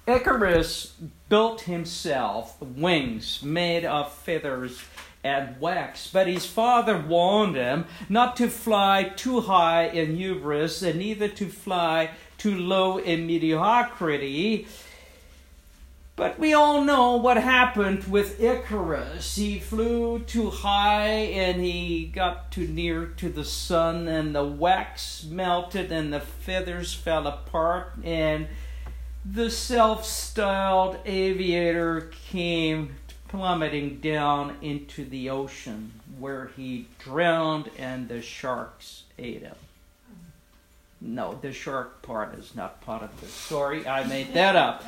Icarus built himself wings made of feathers and wax, but his father warned him not to fly too high in hubris and neither to fly too low in mediocrity. But we all know what happened with Icarus. He flew too high and he got too near to the sun, and the wax melted and the feathers fell apart, and the self-styled aviator came plummeting down into the ocean, where he drowned and the sharks ate him. No, the shark part is not part of the story. I made that up.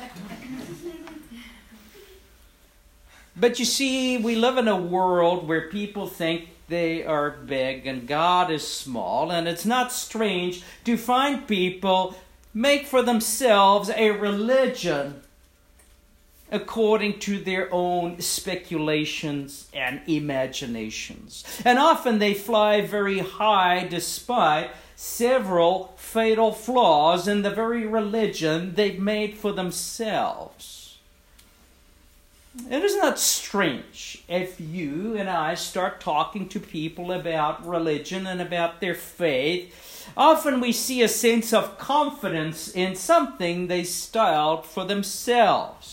But you see, we live in a world where people think they are big and God is small, and it's not strange to find people make for themselves a religion according to their own speculations and imaginations. And often they fly very high despite several fatal flaws in the very religion they've made for themselves. It is not strange if you and I start talking to people about religion and about their faith. Often we see a sense of confidence in something they styled for themselves.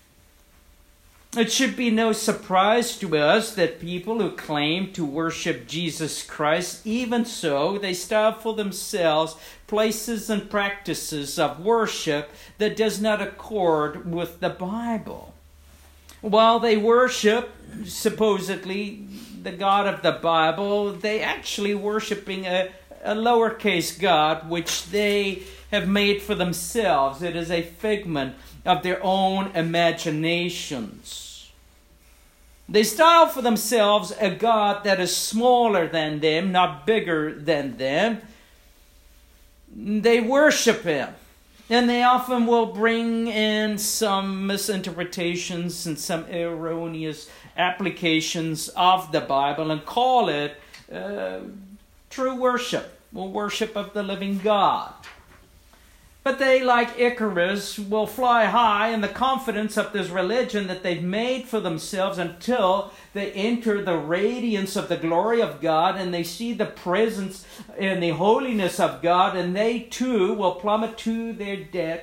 It should be no surprise to us that people who claim to worship Jesus Christ, even so, they style for themselves places and practices of worship that does not accord with the Bible. While they worship, supposedly, the God of the Bible, they actually worshiping a lowercase God, which they have made for themselves. It is a figment of their own imaginations. They style for themselves a God that is smaller than them, not bigger than them. They worship him. And they often will bring in some misinterpretations and some erroneous applications of the Bible and call it true worship, or worship of the living God. But they, like Icarus, will fly high in the confidence of this religion that they've made for themselves until they enter the radiance of the glory of God and they see the presence and the holiness of God, and they too will plummet to their death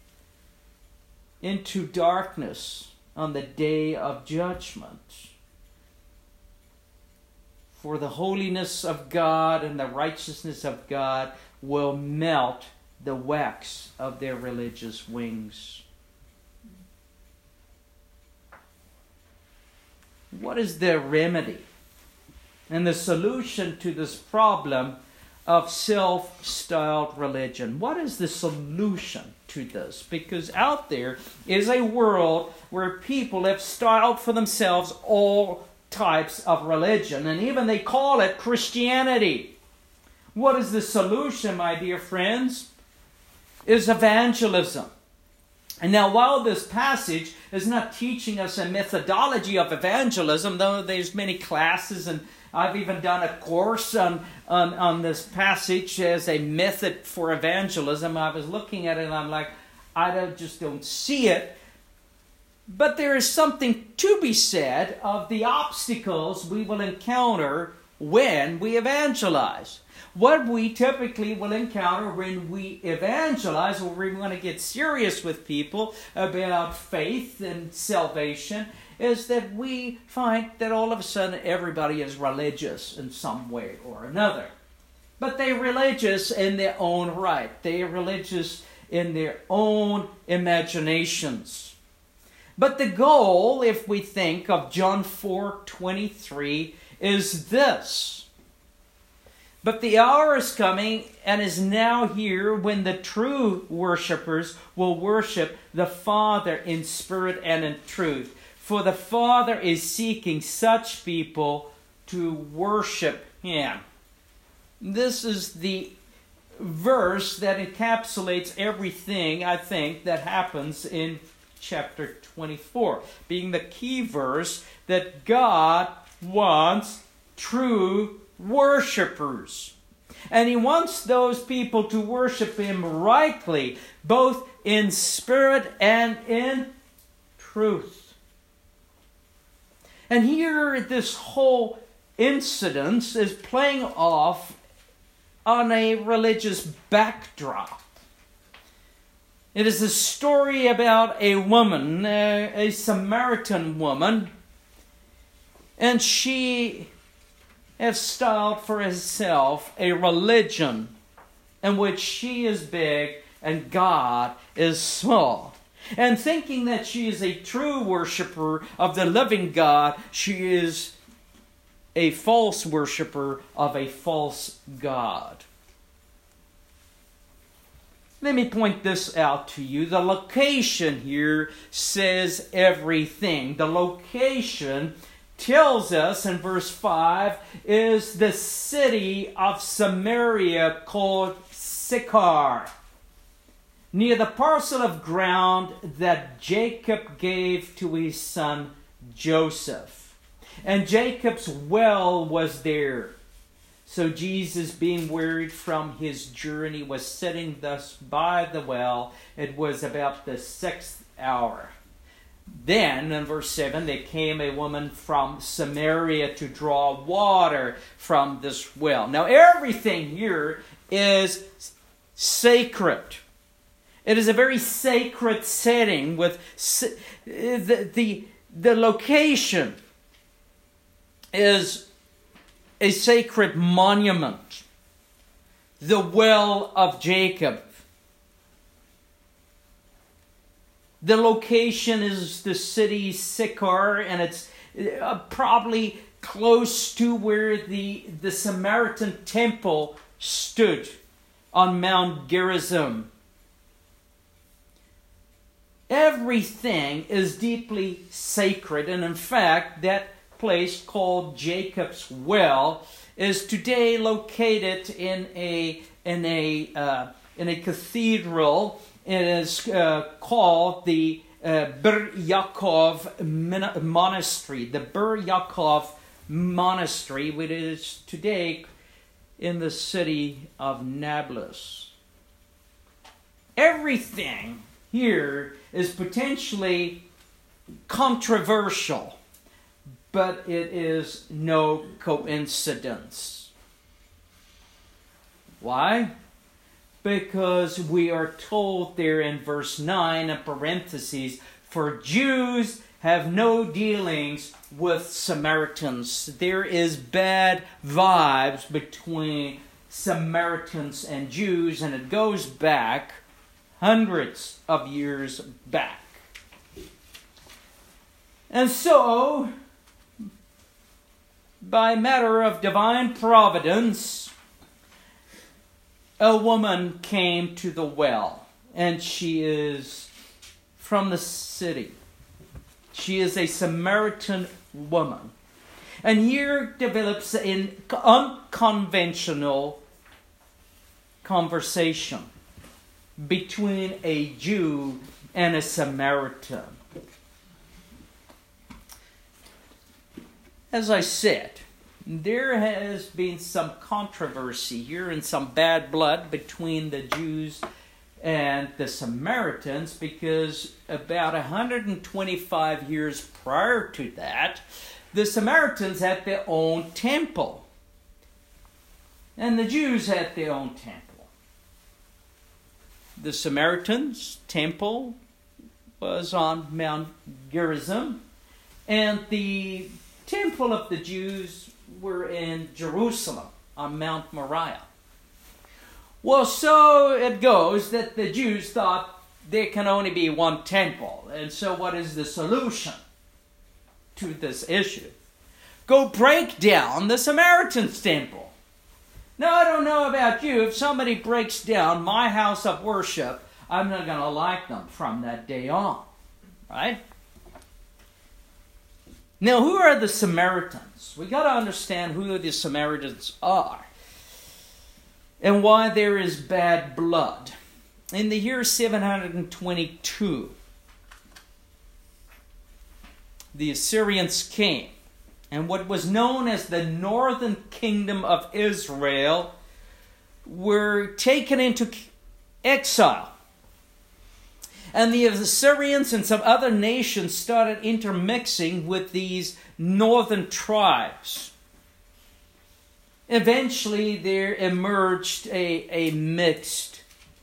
into darkness on the day of judgment. For the holiness of God and the righteousness of God will melt the wax of their religious wings. What is the remedy and the solution to this problem of self-styled religion? What is the solution to this? Because out there is a world where people have styled for themselves all types of religion, and even they call it Christianity. What is the solution, my dear friends? Is evangelism. And now, while this passage is not teaching us a methodology of evangelism, though there's many classes, and I've even done a course on this passage as a method for evangelism, I was looking at it and I'm like, just don't see it. But there is something to be said of the obstacles we will encounter when we evangelize. What we typically will encounter when we evangelize, or we want to get serious with people about faith and salvation, is that we find that all of a sudden everybody is religious in some way or another. But they're religious in their own right. They are religious in their own imaginations. But the goal, if we think of John 4:23, is this. But the hour is coming and is now here when the true worshipers will worship the Father in spirit and in truth. For the Father is seeking such people to worship him. This is the verse that encapsulates everything, I think, that happens in chapter 24, being the key verse that God wants true worshipers. And He wants those people to worship Him rightly, both in spirit and in truth. And here this whole incident is playing off on a religious backdrop. It is a story about a woman, a Samaritan woman, and she has styled for herself a religion in which she is big and God is small. And thinking that she is a true worshiper of the living God, she is a false worshiper of a false God. Let me point this out to you. The location here says everything. The location tells us in verse 5 is the city of Samaria called Sychar, near the parcel of ground that Jacob gave to his son Joseph. And Jacob's well was there. So Jesus, being wearied from his journey, was sitting thus by the well. It was about the 6th hour. Then, in verse 7, there came a woman from Samaria to draw water from this well. Now, everything here is sacred. It is a very sacred setting with the location is a sacred monument, the well of Jacob. The location is the city Sychar, and it's probably close to where the Samaritan temple stood on Mount Gerizim. Everything is deeply sacred, and in fact, that place called Jacob's Well is today located in a cathedral. It is called the Bir Yaakov Monastery. The Bir Yaakov Monastery, which is today in the city of Nablus. Everything here is potentially controversial, but it is no coincidence. Why? Because we are told there in verse 9, in parentheses, for Jews have no dealings with Samaritans. There is bad vibes between Samaritans and Jews, and it goes back hundreds of years back. And so, by matter of divine providence, a woman came to the well, and she is from the city. She is a Samaritan woman. And here develops an unconventional conversation between a Jew and a Samaritan. As I said, there has been some controversy here and some bad blood between the Jews and the Samaritans, because about 125 years prior to that, the Samaritans had their own temple, and the Jews had their own temple. The Samaritans' temple was on Mount Gerizim, and the temple of the Jews were in Jerusalem on Mount Moriah. Well, so it goes that the Jews thought there can only be one temple. And so what is the solution to this issue? Go break down the Samaritans' temple. Now, I don't know about you. If somebody breaks down my house of worship, I'm not going to like them from that day on. Right? Now, who are the Samaritans? We got to understand who the Samaritans are and why there is bad blood. In the year 722, the Assyrians came, and what was known as the northern kingdom of Israel were taken into exile. And the Assyrians and some other nations started intermixing with these northern tribes. Eventually, there emerged a mixed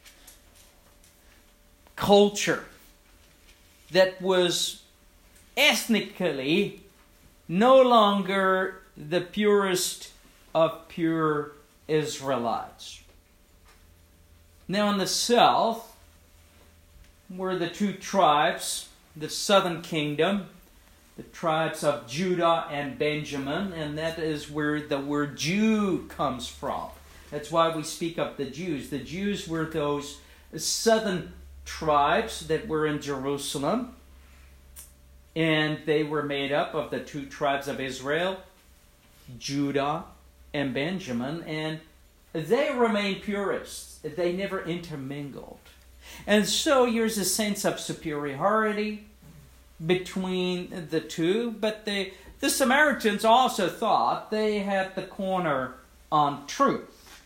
culture that was ethnically no longer the purest of pure Israelites. Now in the south were the two tribes, the southern kingdom, the tribes of Judah and Benjamin, and that is where the word Jew comes from. That's why we speak of the Jews. The Jews were those southern tribes that were in Jerusalem, and they were made up of the two tribes of Israel, Judah and Benjamin, and they remained purists. They never intermingled. And so there's a sense of superiority between the two, but the Samaritans also thought they had the corner on truth.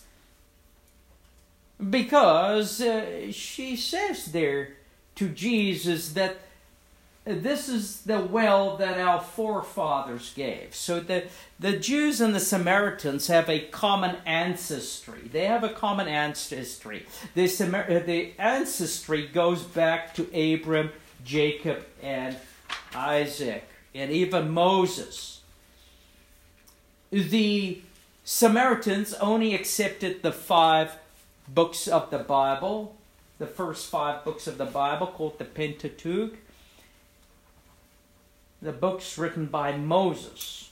Because she says there to Jesus that this is the well that our forefathers gave. So the Jews and the Samaritans have a common ancestry. They have a common ancestry. The ancestry goes back to Abram, Jacob, and Isaac, and even Moses. The Samaritans only accepted the 5 books of the Bible, the first 5 books of the Bible called the Pentateuch, the books written by Moses.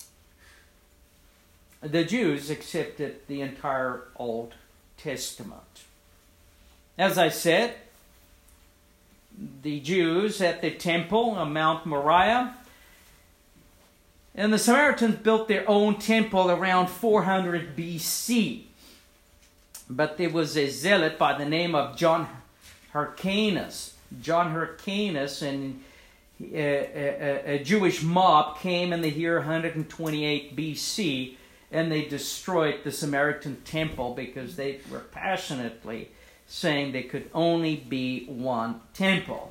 The Jews accepted the entire Old Testament. As I said, the Jews at the temple on Mount Moriah, and the Samaritans built their own temple around 400 BC. But there was a zealot by the name of John Hyrcanus. John Hyrcanus and a Jewish mob came in the year 128 BC, and they destroyed the Samaritan temple because they were passionately saying there could only be one temple.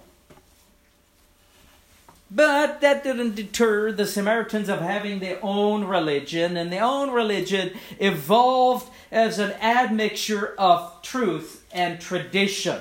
But that didn't deter the Samaritans of having their own religion, and their own religion evolved as an admixture of truth and tradition.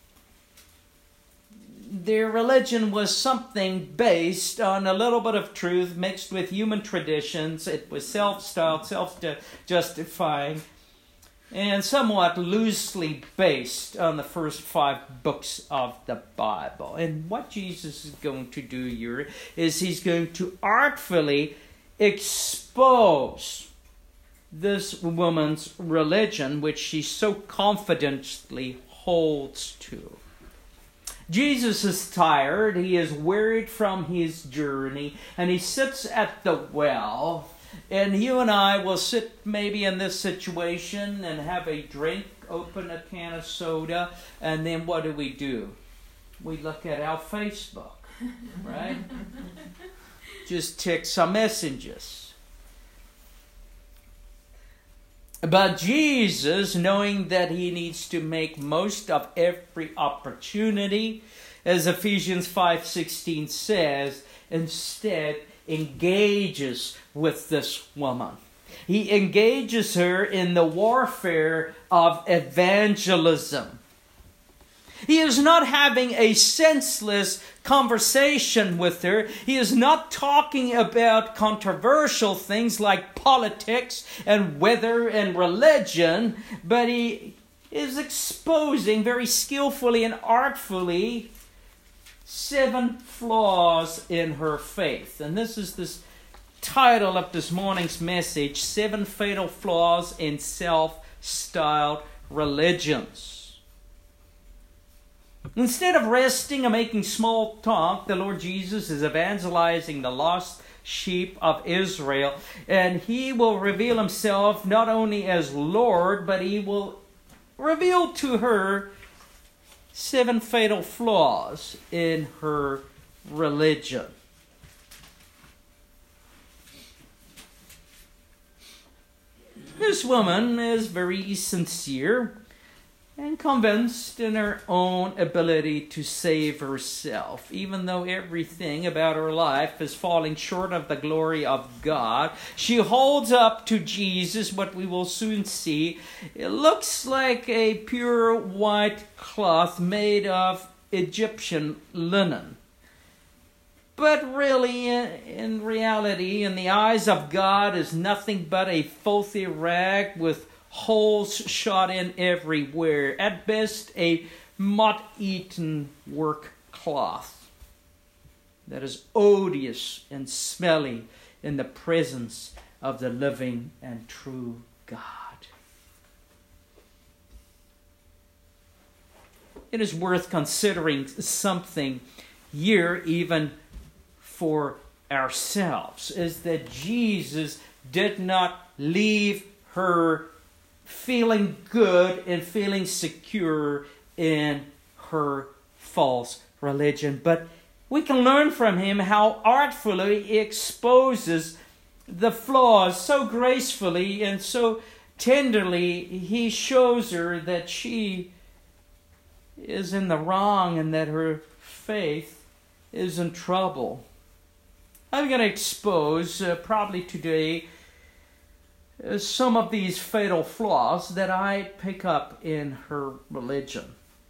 Their religion was something based on a little bit of truth mixed with human traditions. It was self-styled, self-justifying, and somewhat loosely based on the first 5 books of the Bible. And what Jesus is going to do here is he's going to artfully expose this woman's religion, which she so confidently holds to. Jesus is tired, he is wearied from his journey, and he sits at the well. And you and I will sit maybe in this situation and have a drink, open a can of soda, and then what do? We look at our Facebook, right? Just tick some messages. But Jesus, knowing that he needs to make most of every opportunity, as Ephesians 5:16 says, instead engages with this woman. He engages her in the warfare of evangelism. He is not having a senseless conversation with her. He is not talking about controversial things like politics and weather and religion, but he is exposing very skillfully and artfully 7 flaws in her faith. And this is this title of this morning's message, 7 Fatal Flaws in Self-Styled Religions. Instead of resting and making small talk, the Lord Jesus is evangelizing the lost sheep of Israel, and he will reveal himself not only as Lord, but he will reveal to her 7 fatal flaws in her religion. This woman is very sincere and convinced in her own ability to save herself. Even though everything about her life is falling short of the glory of God, she holds up to Jesus what we will soon see. It looks like a pure white cloth made of Egyptian linen. But really, in reality, in the eyes of God, is nothing but a filthy rag with holes shot in everywhere. At best, a moth-eaten work cloth that is odious and smelly in the presence of the living and true God. It is worth considering something here, even for ourselves, is that Jesus did not leave her feeling good and feeling secure in her false religion. But we can learn from him how artfully he exposes the flaws so gracefully and so tenderly. He shows her that she is in the wrong and that her faith is in trouble. I'm going to expose, probably today, some of these fatal flaws that I pick up in her religion.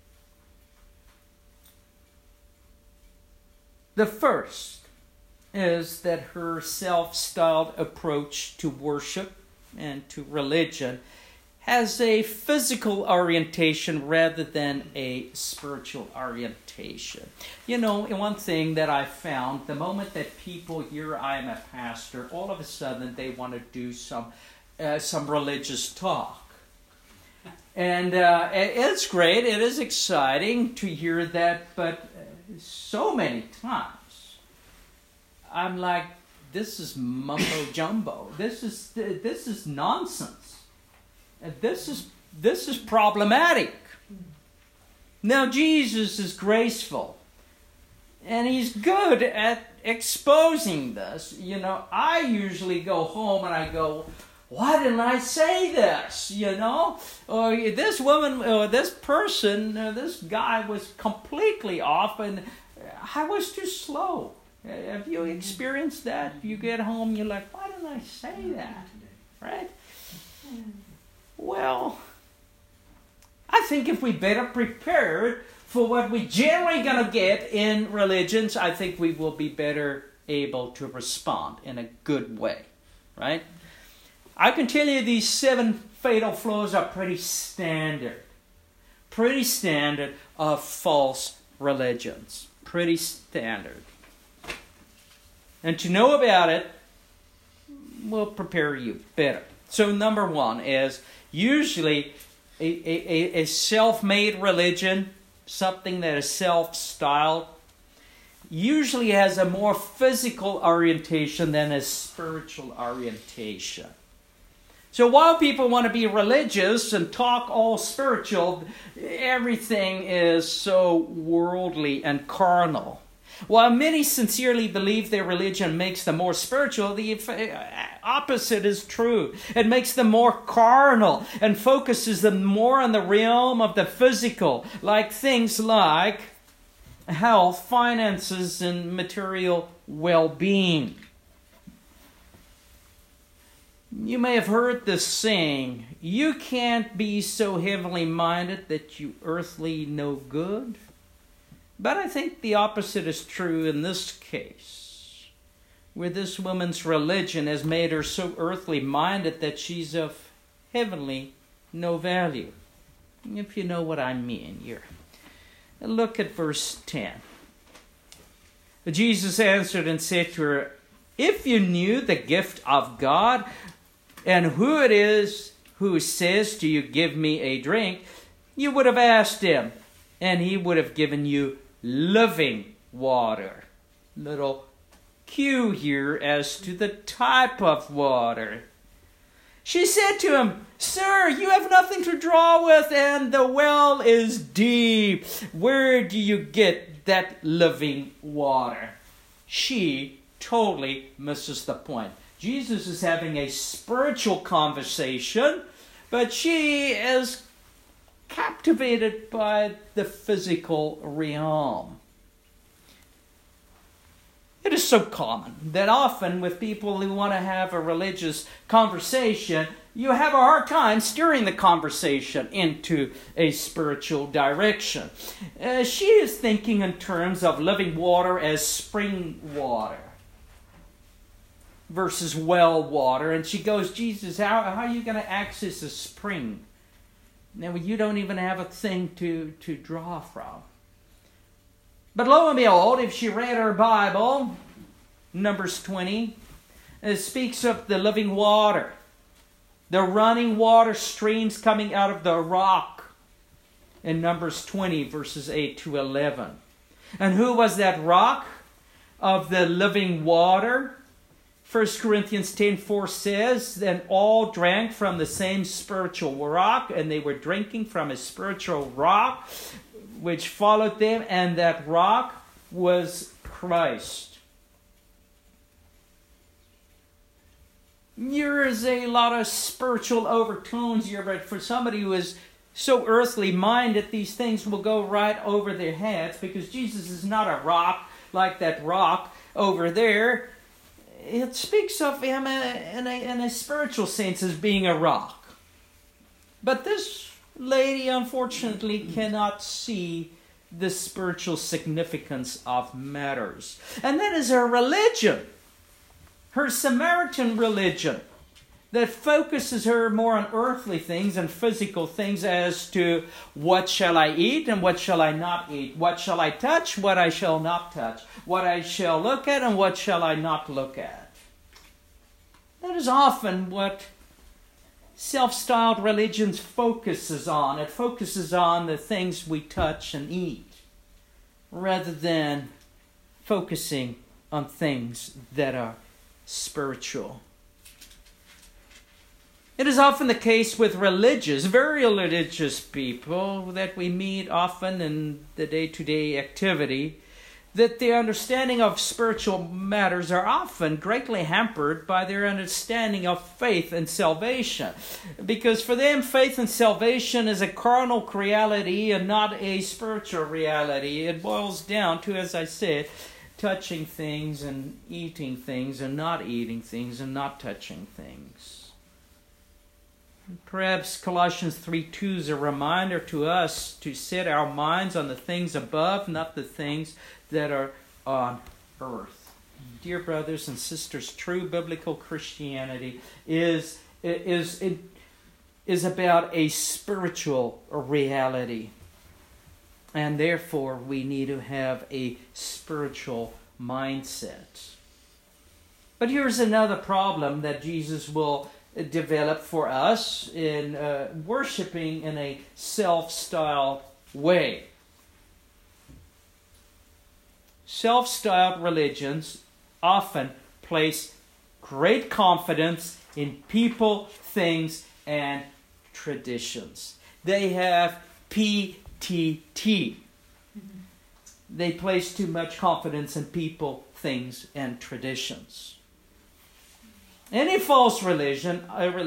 The first is that her self-styled approach to worship and to religion has a physical orientation rather than a spiritual orientation. You know, one thing that I found, the moment that people hear I'm a pastor, all of a sudden they want to do some religious talk. And it's great, it is exciting to hear that, but so many times I'm like, this is mumbo jumbo. This is nonsense. This is problematic. Now Jesus is graceful, and he's good at exposing this. You know, I usually go home and I go, why didn't I say this? You know, or this woman, or this person, this guy was completely off, and I was too slow. Have you experienced that? You get home, you're like, why didn't I say that? Right? Well, I think if we better prepared for what we generally going to get in religions, I think we will be better able to respond in a good way, right? I can tell you these 7 fatal flaws are pretty standard of false religions. Pretty standard. And to know about it will prepare you better. So number 1 is usually a self-made religion, something that is self-styled, usually has a more physical orientation than a spiritual orientation. So while people want to be religious and talk all spiritual, everything is so worldly and carnal. While many sincerely believe their religion makes them more spiritual, the opposite is true. It makes them more carnal and focuses them more on the realm of the physical, like things like health, finances, and material well-being. You may have heard this saying, you can't be so heavenly minded that you earthly no good. But I think the opposite is true in this case, where this woman's religion has made her so earthly minded that she's of heavenly no value. If you know what I mean here. Look at verse 10. Jesus answered and said to her, if you knew the gift of God and who it is who says to you, give me a drink, you would have asked him, and he would have given you living water. Little cue here as to the type of water. She said to him, sir, you have nothing to draw with, and the well is deep. Where do you get that living water? She totally misses the point. Jesus is having a spiritual conversation, but she is captivated by the physical realm. It is so common that often with people who want to have a religious conversation, you have a hard time steering the conversation into a spiritual direction. She is thinking in terms of living water as spring water versus well water. And she goes, Jesus, how are you going to access a spring? Now, you don't even have a thing to draw from. But lo and behold, if she read her Bible, Numbers 20, it speaks of the living water, the running water streams coming out of the rock in Numbers 20, verses 8 to 11. And who was that rock of the living water? 1 Corinthians 10:4 says, then all drank from the same spiritual rock, and they were drinking from a spiritual rock which followed them, and that rock was Christ. There is a lot of spiritual overtones here, but for somebody who is so earthly minded, these things will go right over their heads, because Jesus is not a rock like that rock over there. It speaks of him in a spiritual sense as being a rock. But this lady, unfortunately, cannot see the spiritual significance of matters. And that is her religion, her Samaritan religion, that focuses her more on earthly things and physical things as to what shall I eat and what shall I not eat, what shall I touch, what I shall not touch, what I shall look at and what shall I not look at. That is often what self-styled religions focuses on. It focuses on the things we touch and eat, rather than focusing on things that are spiritual. It is often the case with very religious people that we meet often in the day-to-day activity, that their understanding of spiritual matters are often greatly hampered by their understanding of faith and salvation. Because for them, faith and salvation is a carnal reality and not a spiritual reality. It boils down to, as I said, touching things and eating things and not eating things and not touching things. Perhaps Colossians 3:2 is a reminder to us to set our minds on the things above, not the things that are on earth. Dear brothers and sisters, true biblical Christianity is about a spiritual reality. And therefore, we need to have a spiritual mindset. But here's another problem that Jesus will develop for us in worshiping in a self-styled way. Self-styled religions often place great confidence in people, things, and traditions. They have PTT. They place too much confidence in people, things, and traditions. Any false religion,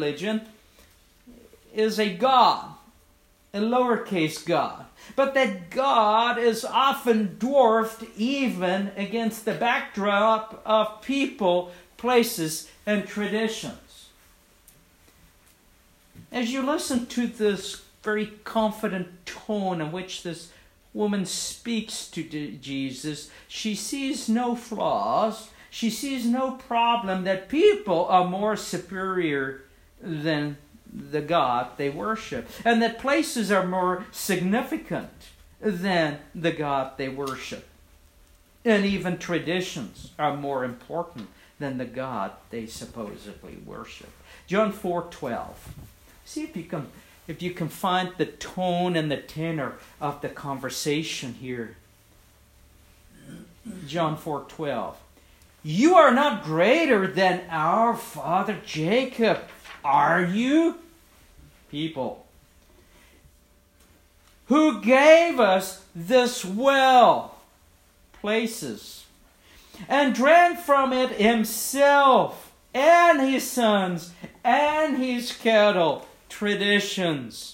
is a god, a lowercase god. But that God is often dwarfed even against the backdrop of people, places, and traditions. As you listen to this very confident tone in which this woman speaks to Jesus, she sees no flaws. She sees no problem that people are more superior than the God they worship, and that places are more significant than the God they worship, and even traditions are more important than the God they supposedly worship. John 4:12. See if you can find the tone and the tenor of the conversation here. John 4:12. You are not greater than our father Jacob, are you? People, who gave us this well, places, and drank from it himself and his sons and his cattle. Traditions.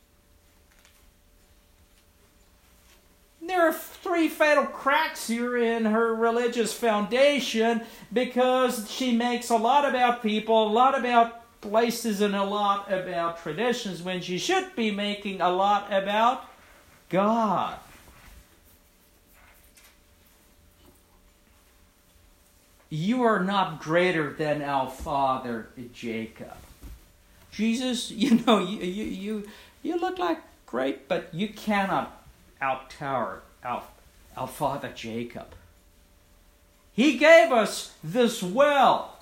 There are 3 fatal cracks here in her religious foundation because she makes a lot about people, a lot about places, and a lot about traditions when she should be making a lot about God. You are not greater than our father Jacob. Jesus, you look like great, but you cannot outtower our father Jacob. He gave us this well.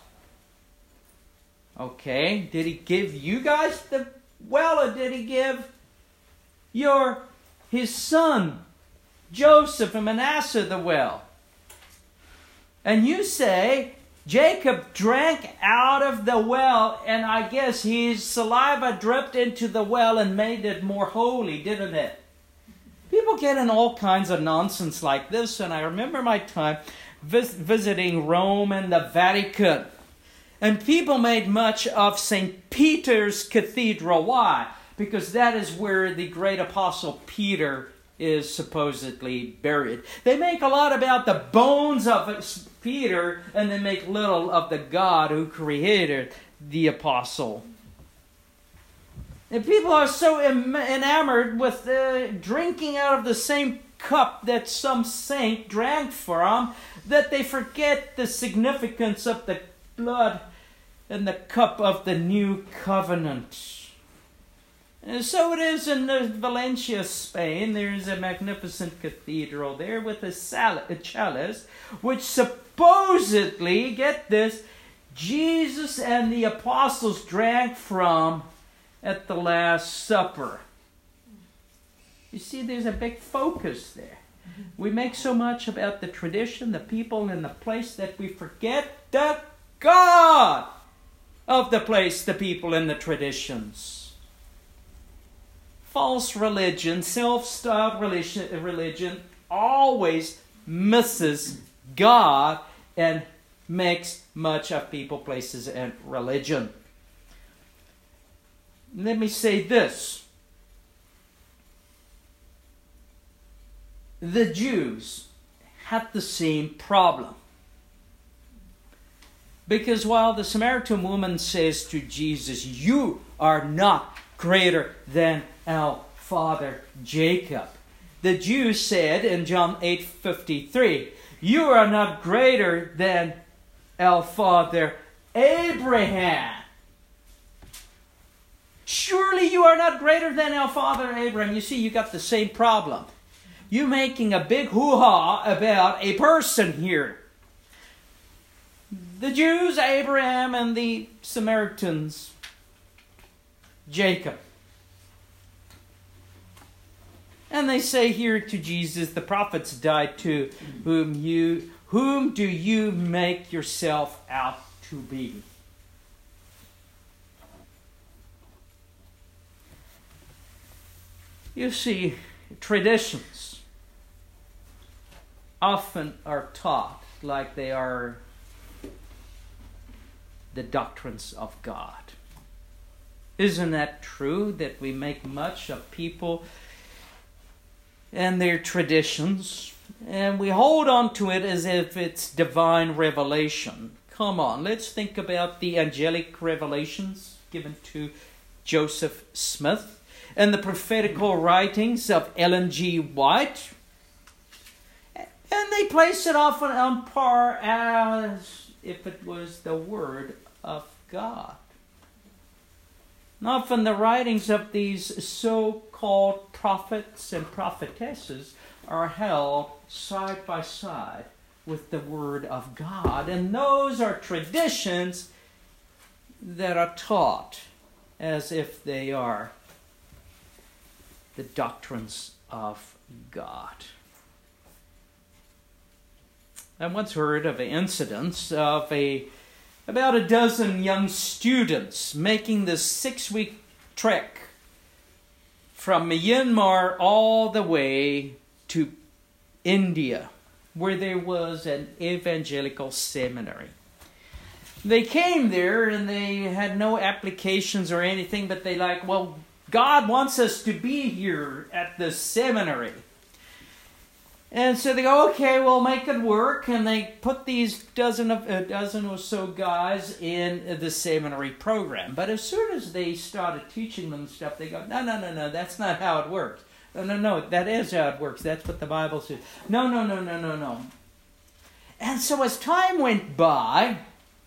Okay, did he give you guys the well, or did he give his son Joseph and Manasseh the well? And you say Jacob drank out of the well, and I guess his saliva dripped into the well and made it more holy, didn't it? People get in all kinds of nonsense like this, and I remember my time visiting Rome and the Vatican. And people made much of St. Peter's Cathedral. Why? Because that is where the great apostle Peter is supposedly buried. They make a lot about the bones of Peter, and they make little of the God who created the apostle. And people are so enamored with drinking out of the same cup that some saint drank from that they forget the significance of the blood and the cup of the new covenant. And so it is in Valencia, Spain. There is a magnificent cathedral there with a chalice, which supposedly, get this, Jesus and the apostles drank from at the Last Supper. You see, there's a big focus there. We make so much about the tradition, the people, and the place that we forget the God of the place, the people, and the traditions. False religion, self-styled religion always misses God and makes much of people, places, and religion. Let me say this. The Jews had the same problem. Because while the Samaritan woman says to Jesus, "You are not greater than our father Jacob," the Jews said in John 8:53, "You are not greater than our father Abraham." Surely you are not greater than our father Abraham. You see, you got the same problem. You're making a big hoo-ha about a person here. The Jews, Abraham, and the Samaritans, Jacob. And they say here to Jesus, the prophets died too. Whom do you make yourself out to be? You see, traditions often are taught like they are the doctrines of God. Isn't that true, that we make much of people and their traditions, and we hold on to it as if it's divine revelation? Come on, let's think about the angelic revelations given to Joseph Smith and the prophetical writings of Ellen G. White. And they place it often on par as if it was the Word of God. And often the writings of these so-called prophets and prophetesses are held side by side with the Word of God. And those are traditions that are taught as if they are the doctrines of God. I once heard of an incident of about a dozen young students making this 6-week trek from Myanmar all the way to India, where there was an evangelical seminary. They came there and they had no applications or anything, but they well, God wants us to be here at the seminary. And so they go, okay, we'll make it work. And they put these dozen or so guys in the seminary program. But as soon as they started teaching them stuff, they go, no, that's not how it works. No, that is how it works. That's what the Bible says. No. And so as time went by,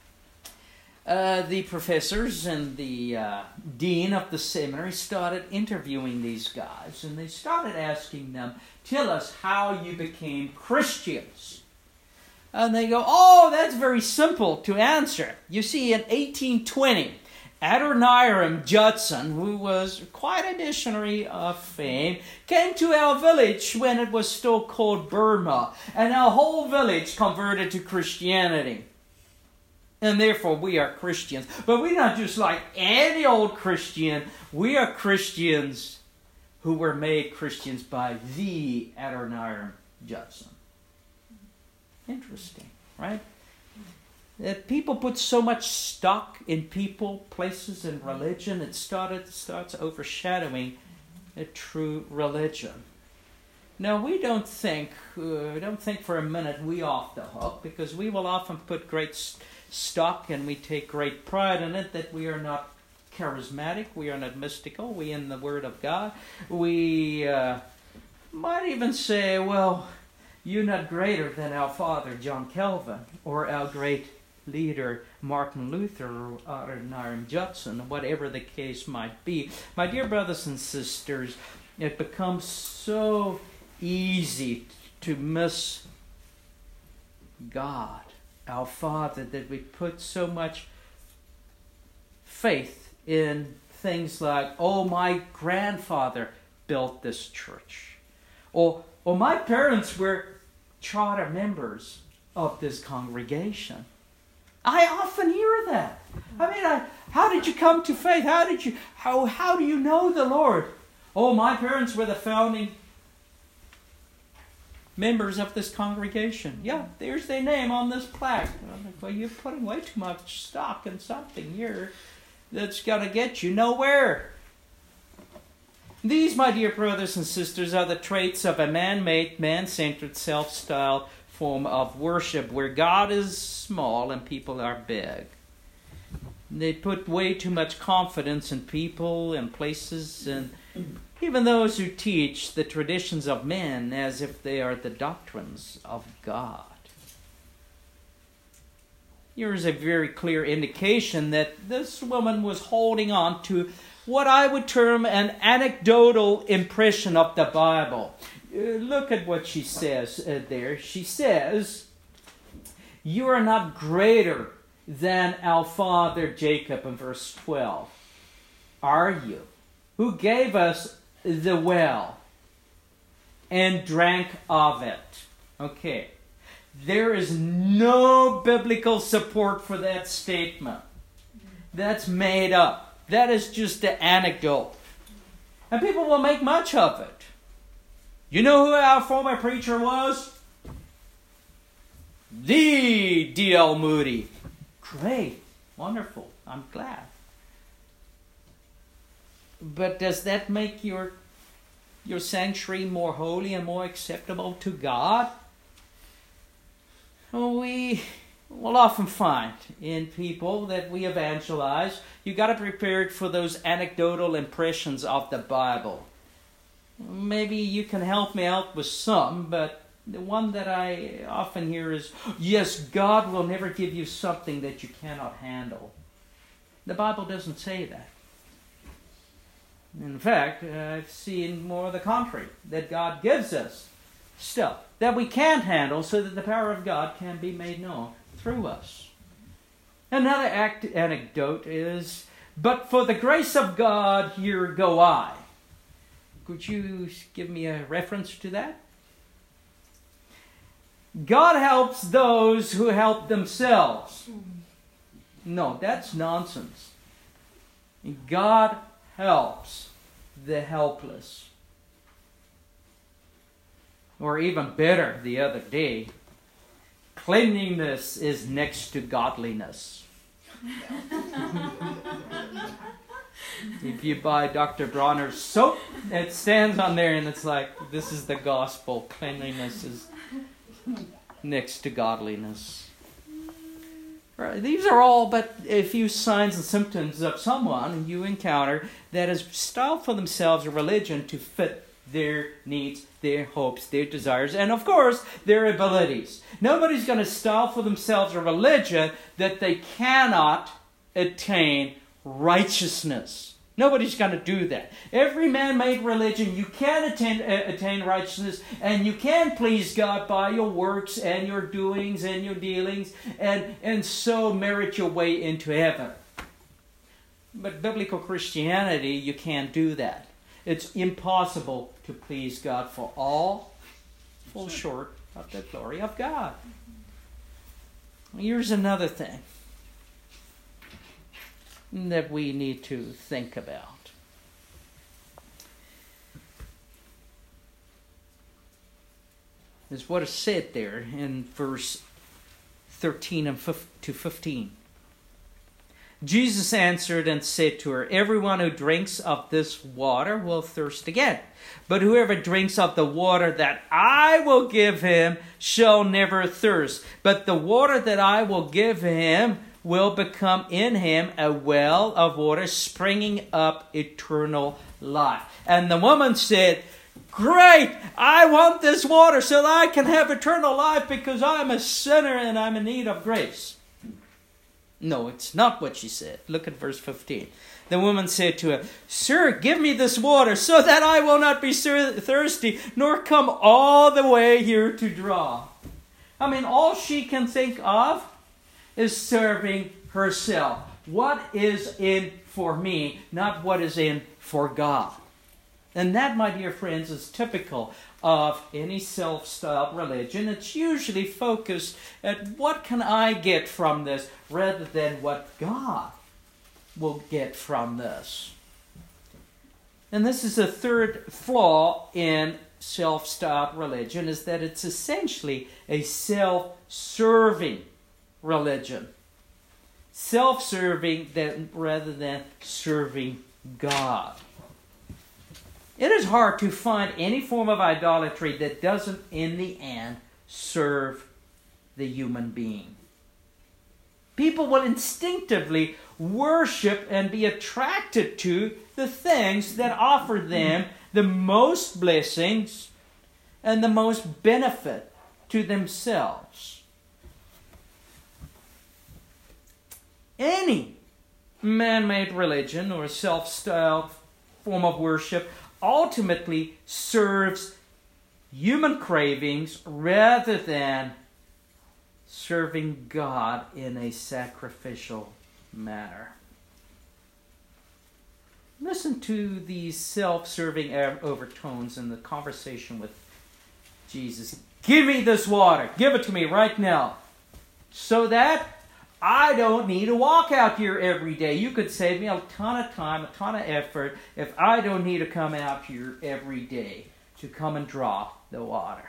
the professors and the dean of the seminary started interviewing these guys, and they started asking them, tell us how you became Christians. And they go, oh, that's very simple to answer. You see, in 1820, Adoniram Judson, who was quite a missionary of fame, came to our village when it was still called Burma, and our whole village converted to Christianity. And therefore we are Christians. But we're not just like any old Christian. We are Christians who were made Christians by the Adoniram Judson. Interesting, right? That people put so much stock in people, places, and religion, it starts overshadowing a true religion. Now, we don't think for a minute we off the hook, because we will often put great stock and we take great pride in it that we are not charismatic, we are not mystical, we in the Word of God. We might even say, well, you're not greater than our father John Calvin or our great leader Martin Luther or Adoniram Judson, whatever the case might be. My dear brothers and sisters, it becomes so easy to miss God, our Father, that we put so much faith in things like, oh, my grandfather built this church, or my parents were charter members of this congregation. I often hear that. I mean, how did you come to faith? How do you know the Lord? Oh, my parents were the founding members of this congregation. Yeah, there's their name on this plaque. Well, you're putting way too much stock in something here that's going to get you nowhere. These, my dear brothers and sisters, are the traits of a man-made, man-centered, self-styled form of worship where God is small and people are big. They put way too much confidence in people and places, and even those who teach the traditions of men as if they are the doctrines of God. Here is a very clear indication that this woman was holding on to what I would term an anecdotal impression of the Bible. Look at what she says there. She says, you are not greater than our father Jacob in verse 12. Are you? Who gave us the well and drank of it. Okay. There is no biblical support for that statement. That's made up. That is just an anecdote. And people will make much of it. You know who our former preacher was? The D.L. Moody. Great. Wonderful. I'm glad. But does that make your sanctuary more holy and more acceptable to God? We will often find in people that we evangelize, you got to be prepared for those anecdotal impressions of the Bible. Maybe you can help me out with some, but the one that I often hear is, yes, God will never give you something that you cannot handle. The Bible doesn't say that. In fact, I've seen more of the contrary, that God gives us stuff that we can't handle so that the power of God can be made known through us. Another anecdote is, but for the grace of God, here go I. Could you give me a reference to that? God helps those who help themselves. No, that's nonsense. God helps the helpless. Or even better, the other day, cleanliness is next to godliness. If you buy Dr. Bronner's soap, it stands on there and it's like, this is the gospel. Cleanliness is next to godliness. Right? These are all but a few signs and symptoms of someone you encounter that has styled for themselves a religion to fit their needs, their hopes, their desires, and of course, their abilities. Nobody's going to style for themselves a religion that they cannot attain righteousness. Nobody's going to do that. Every man-made religion, you can attain righteousness, and you can please God by your works and your doings and your dealings, and so merit your way into heaven. But biblical Christianity, you can't do that. It's impossible to please God, for all fall short of the glory of God. Here's another thing that we need to think about. Is what is said there in verse 13 and to 15. Jesus answered and said to her, "Everyone who drinks of this water will thirst again. But whoever drinks of the water that I will give him shall never thirst. But the water that I will give him will become in him a well of water springing up eternal life." And the woman said, "Great! I want this water so that I can have eternal life because I'm a sinner and I'm in need of grace." No, it's not what she said. Look at verse 15. The woman said to him, "Sir, give me this water so that I will not be thirsty, nor come all the way here to draw." I mean, all she can think of is serving herself. What is in for me, not what is in for God. And that, my dear friends, is typical of any self-styled religion. It's usually focused at what can I get from this rather than what God will get from this. And this is the third flaw in self-styled religion, is that it's essentially a self-serving religion. Self-serving rather than serving God. It is hard to find any form of idolatry that doesn't, in the end, serve the human being. People will instinctively worship and be attracted to the things that offer them the most blessings and the most benefit to themselves. Any man-made religion or self-styled form of worship ultimately serves human cravings rather than serving God in a sacrificial manner. Listen to these self-serving overtones in the conversation with Jesus. "Give me this water. Give it to me right now, so that I don't need to walk out here every day. You could save me a ton of time, a ton of effort, if I don't need to come out here every day to come and draw the water."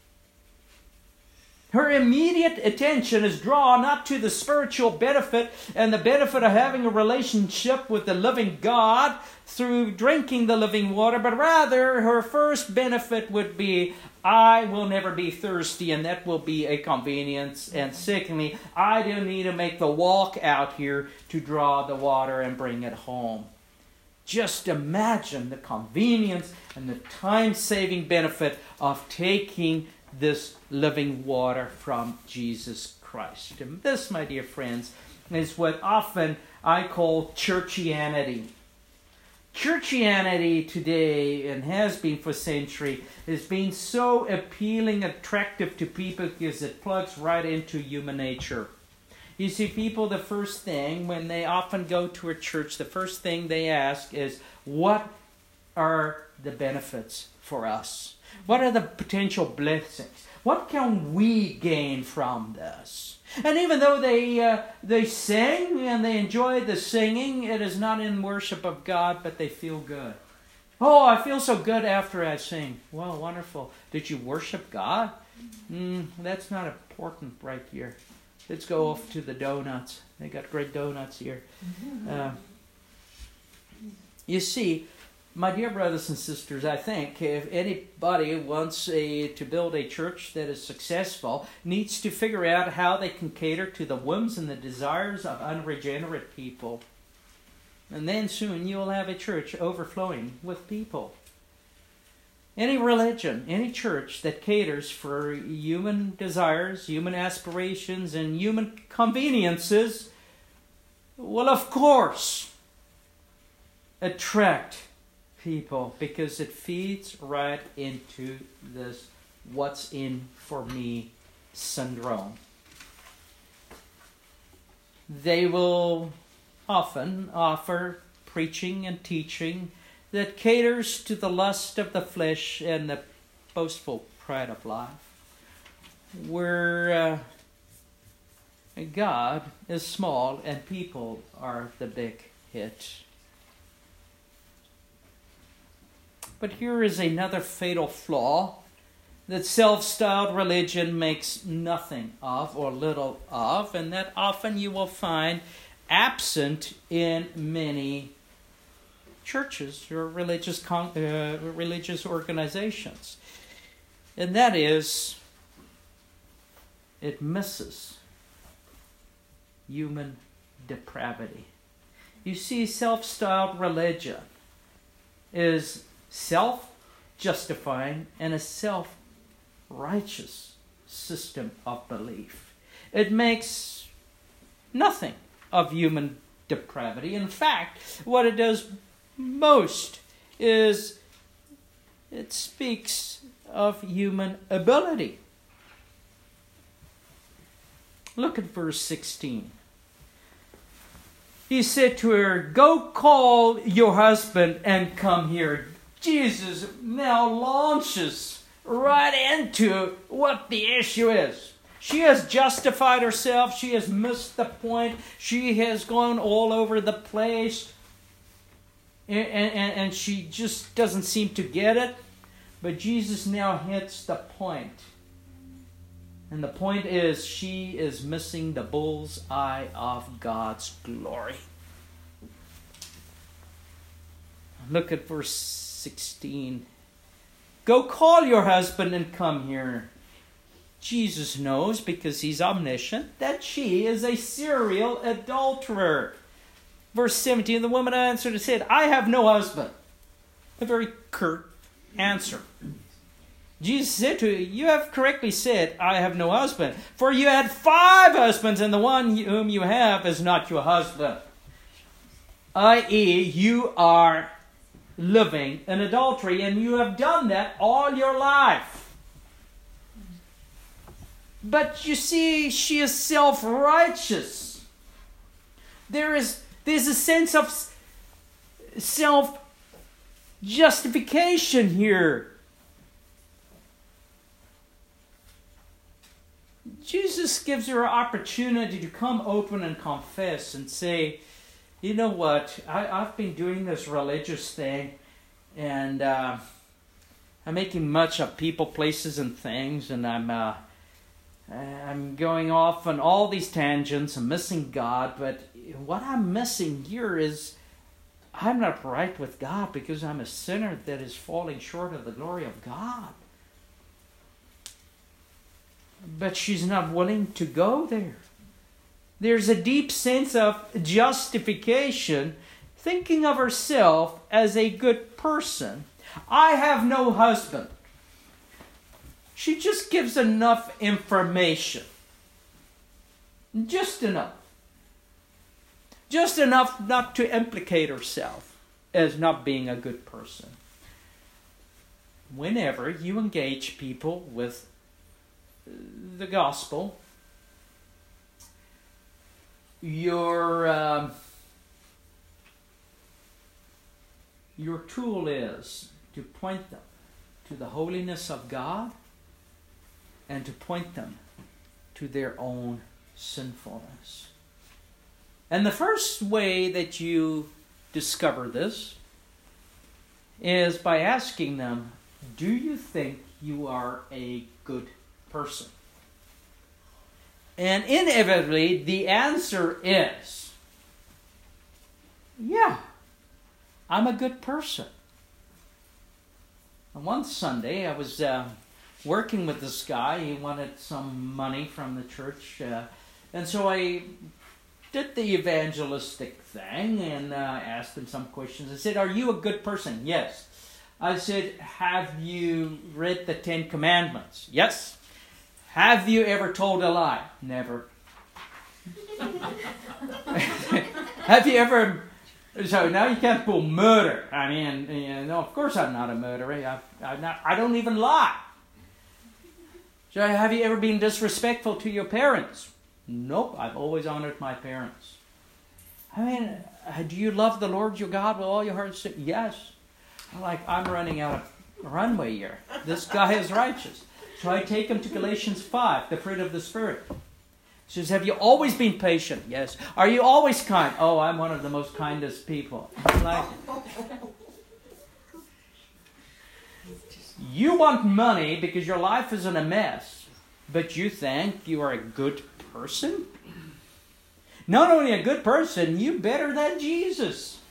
Her immediate attention is drawn not to the spiritual benefit and the benefit of having a relationship with the living God through drinking the living water, but rather her first benefit would be, I will never be thirsty, and that will be a convenience. And secondly, I don't need to make the walk out here to draw the water and bring it home. Just imagine the convenience and the time-saving benefit of taking this living water from Jesus Christ. And this, my dear friends, is what often I call churchianity. Churchianity today, and has been for centuries, is being so appealing, attractive to people because it plugs right into human nature. You see, people, the first thing, when they often go to a church, the first thing they ask is, what are the benefits for us? What are the potential blessings? What can we gain from this? And even though they sing and they enjoy the singing, it is not in worship of God, but they feel good. Oh, I feel so good after I sing. Well, wonderful. Did you worship God? That's not important right here. Let's go off to the donuts. They got great donuts here. You see, my dear brothers and sisters, I think if anybody wants to build a church that is successful, needs to figure out how they can cater to the whims and the desires of unregenerate people. And then soon you'll have a church overflowing with people. Any religion, any church that caters for human desires, human aspirations, and human conveniences will, of course, attract people, because it feeds right into this what's in for me syndrome. They will often offer preaching and teaching that caters to the lust of the flesh and the boastful pride of life, where God is small and people are the big hit. But here is another fatal flaw that self-styled religion makes nothing of or little of, and that often you will find absent in many churches or religious organizations. And that is, it misses human depravity. You see, self-styled religion is self-justifying and a self-righteous system of belief. It makes nothing of human depravity. In fact, what it does most is it speaks of human ability. Look at verse 16. He said to her, "Go call your husband and come here." Jesus now launches right into what the issue is. She has justified herself. She has missed the point. She has gone all over the place. And she just doesn't seem to get it. But Jesus now hits the point. And the point is, she is missing the bull's eye of God's glory. Look at verse 16. "Go call your husband and come here." Jesus knows, because he's omniscient, that she is a serial adulterer. Verse 17, the woman answered and said, "I have no husband." A very curt answer. Jesus said to her, "You have correctly said, 'I have no husband.' For you had 5 husbands, and the one whom you have is not your husband." i.e., you are living in adultery, and you have done that all your life. But you see, she is self-righteous. There's a sense of self-justification here. Jesus gives her an opportunity to come open and confess and say, "You know what, I've been doing this religious thing, and I'm making much of people, places, and things, and I'm going off on all these tangents. I'm missing God, but what I'm missing here is I'm not right with God because I'm a sinner that is falling short of the glory of God." But she's not willing to go there. There's a deep sense of justification, thinking of herself as a good person. "I have no husband." She just gives enough information. Just enough. Just enough not to implicate herself as not being a good person. Whenever you engage people with the gospel, your tool is to point them to the holiness of God and to point them to their own sinfulness. And the first way that you discover this is by asking them, "Do you think you are a good person?" And inevitably, the answer is, yeah, I'm a good person. And one Sunday, I was working with this guy. He wanted some money from the church. And so I did the evangelistic thing and asked him some questions. I said, are you a good person? Yes. I said, have you read the 10 Commandments? Yes. Have you ever told a lie? Never. Have you ever... So now you can't pull murder. I mean, no, of course I'm not a murderer. I don't even lie. So have you ever been disrespectful to your parents? Nope, I've always honored my parents. I mean, do you love the Lord your God with all your heart? Yes. I'm running out of runway here. This guy is righteous. So I take him to Galatians 5, the fruit of the Spirit. He says, have you always been patient? Yes. Are you always kind? Oh, I'm one of the most kindest people. You want money because your life is in a mess, but you think you are a good person? Not only a good person, you better than Jesus.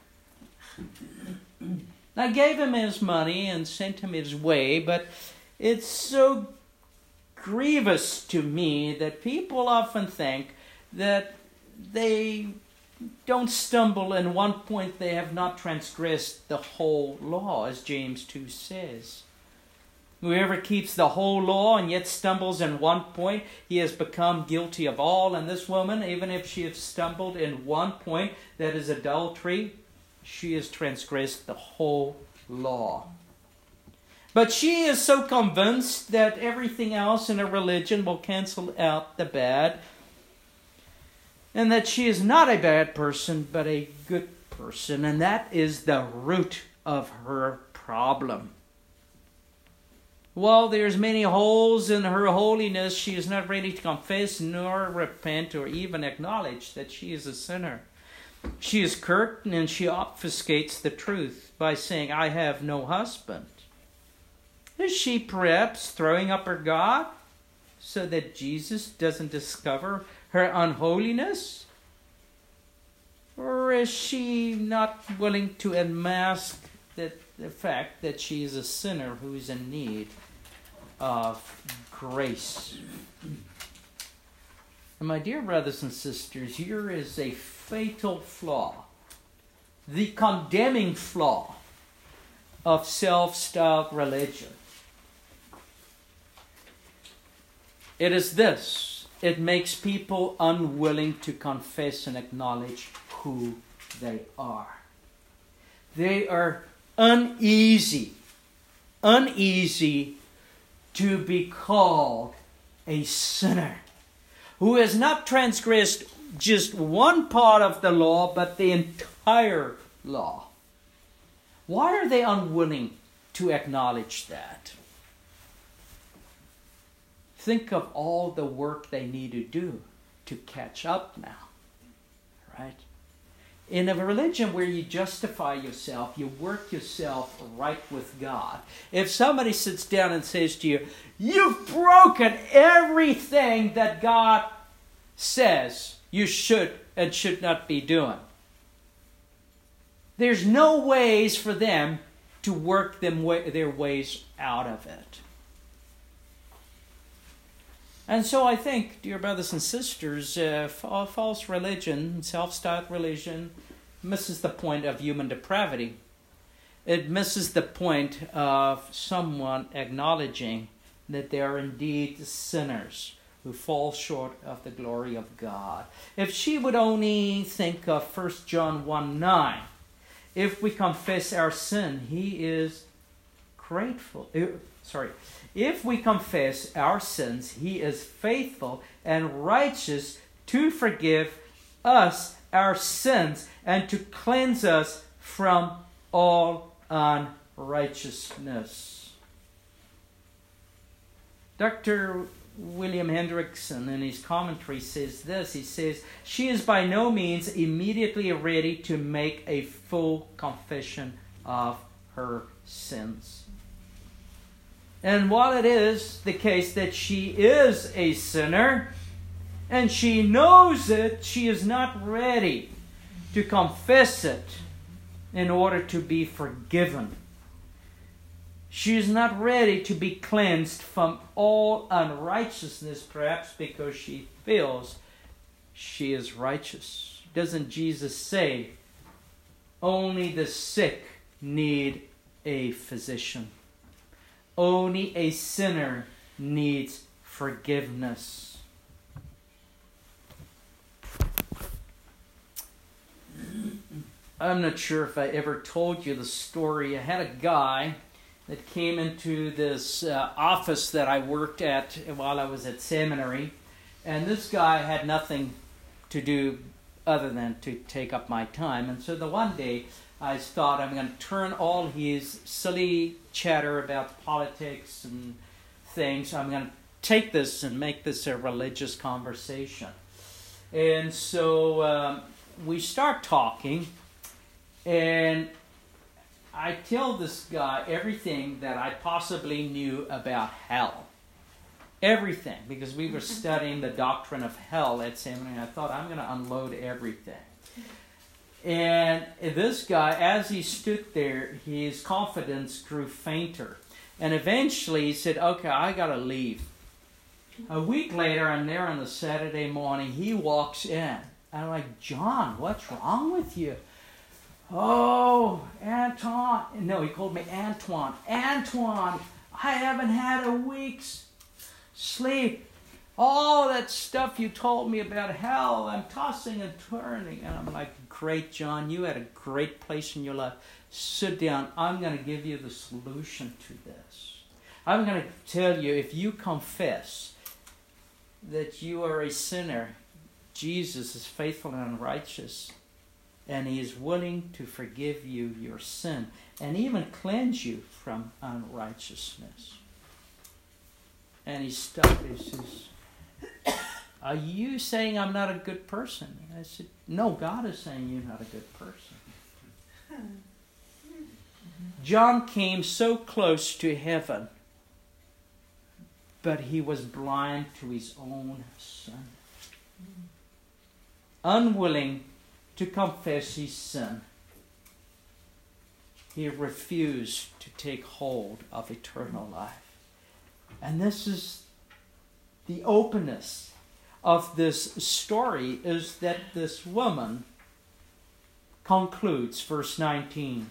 I gave him his money and sent him his way, but it's so grievous to me that people often think that they don't stumble in one point they have not transgressed the whole law, as James 2 says. Whoever keeps the whole law and yet stumbles in one point, he has become guilty of all. And this woman, even if she has stumbled in one point, that is adultery, she has transgressed the whole law. But she is so convinced that everything else in her religion will cancel out the bad, and that she is not a bad person, but a good person. And that is the root of her problem. While there's many holes in her holiness, she is not ready to confess, nor repent, or even acknowledge that she is a sinner. She is curt, and she obfuscates the truth by saying, I have no husband. Is she perhaps throwing up her God so that Jesus doesn't discover her unholiness? Or is she not willing to unmask the fact that she is a sinner who is in need of grace? And my dear brothers and sisters, here is a fatal flaw, the condemning flaw of self-styled religion. It is this: it makes people unwilling to confess and acknowledge who they are. They are uneasy to be called a sinner who has not transgressed just one part of the law, but the entire law. Why are they unwilling to acknowledge that? Think of all the work they need to do to catch up now, right? In a religion where you justify yourself, you work yourself right with God. If somebody sits down and says to you, you've broken everything that God says you should and should not be doing, there's no ways for them to work their ways out of it. And so I think, dear brothers and sisters, false religion, self-styled religion, misses the point of human depravity. It misses the point of someone acknowledging that they are indeed sinners who fall short of the glory of God. If she would only think of 1 John 1:9, if we confess our sin, He is grateful. If we confess our sins, He is faithful and righteous to forgive us our sins and to cleanse us from all unrighteousness. Dr. William Hendrickson in his commentary says this. He says, she is by no means immediately ready to make a full confession of her sins. And while it is the case that she is a sinner, and she knows it, she is not ready to confess it in order to be forgiven. She is not ready to be cleansed from all unrighteousness, perhaps because she feels she is righteous. Doesn't Jesus say, only the sick need a physician? Only a sinner needs forgiveness. I'm not sure if I ever told you the story. I had a guy that came into this office that I worked at while I was at seminary. And this guy had nothing to do other than to take up my time. And so the one day I thought I'm going to turn all his silly chatter about politics and things, I'm going to take this and make this a religious conversation. And so we start talking, and I tell this guy everything that I possibly knew about hell. Everything, because we were studying the doctrine of hell at seminary. I thought, I'm going to unload everything. And this guy, as he stood there, his confidence grew fainter. And eventually he said, okay, I got to leave. A week later, I'm there on a Saturday morning. He walks in. I'm like, John, what's wrong with you? Oh, Anton. No, he called me Antoine. Antoine, I haven't had a week's sleep. All that stuff you told me about hell, I'm tossing and turning. And I'm like, great, John, you had a great place in your life. Sit down. I'm going to give you the solution to this. I'm going to tell you, if you confess that you are a sinner, Jesus is faithful and righteous, and He is willing to forgive you your sin and even cleanse you from unrighteousness. And he stopped. He says, are you saying I'm not a good person? And I said, no, God is saying you're not a good person. John came so close to heaven, but he was blind to his own sin. Unwilling to confess his sin, he refused to take hold of eternal life. And this is the openness of this story, is that this woman concludes, verse 19,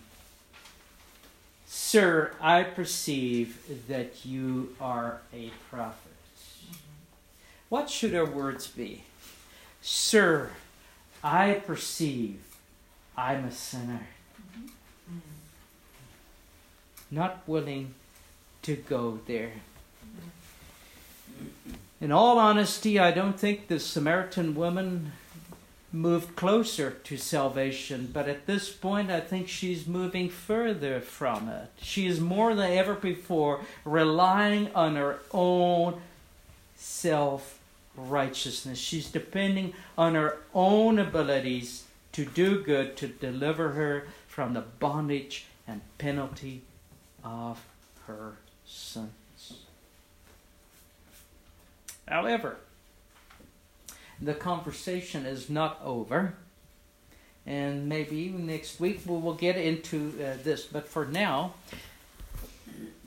Sir, I perceive that you are a prophet. What should our words be? Sir, I perceive I'm a sinner. Not willing to go there. In all honesty, I don't think the Samaritan woman moved closer to salvation, but at this point I think she's moving further from it. She is more than ever before relying on her own self-righteousness. She's depending on her own abilities to do good, to deliver her from the bondage and penalty of her sins. However, the conversation is not over, and maybe next week we will get into this. But for now,